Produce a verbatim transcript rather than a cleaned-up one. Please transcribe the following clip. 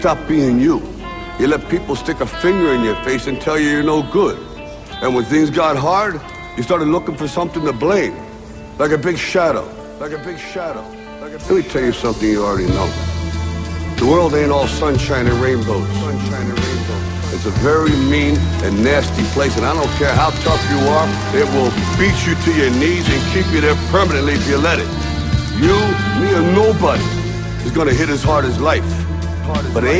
Stop being you. You let people stick a finger in your face and tell you you're no good. And when things got hard, you started looking for something to blame. Like a big shadow. Like a big shadow. Like a big Let me tell you something you already know. The world ain't all sunshine and rainbows. Sunshine and rainbows. It's a very mean and nasty place, and I don't care how tough you are, it will beat you to your knees and keep you there permanently if you let it. You, me, or nobody is gonna hit as hard as life. But it ain't